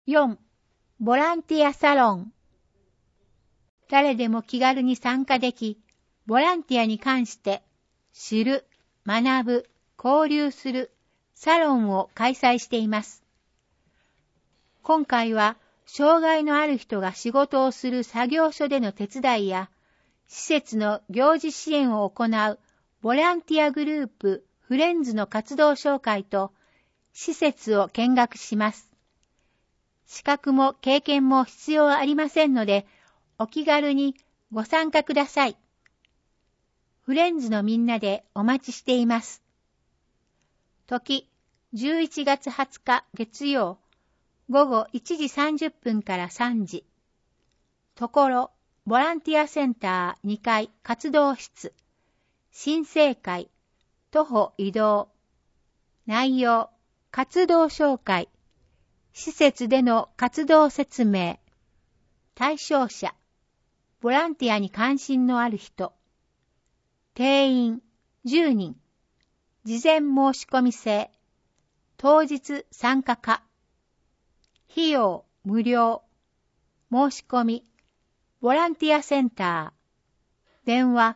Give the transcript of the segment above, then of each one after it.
4. ボランティアサロン。誰でも気軽に参加でき、ボランティアに関して知る、学ぶ、交流するサロンを開催しています。今回は、障害のある人が仕事をする作業所での手伝いや、施設の行事支援を行うボランティアグループフレンズの活動紹介と、施設を見学します。資格も経験も必要ありませんので、お気軽にご参加ください。フレンズのみんなでお待ちしています。時、11月20日月曜、午後1時30分から3時。ところ、ボランティアセンター2階活動室。新生会、徒歩移動。内容、活動紹介。施設での活動説明。対象者。ボランティアに関心のある人。定員10人。事前申し込み制。当日参加可。費用無料。申し込み。ボランティアセンター。電話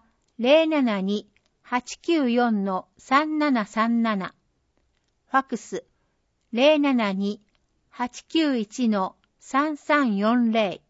072-894-3737。ファクス072-891-3340。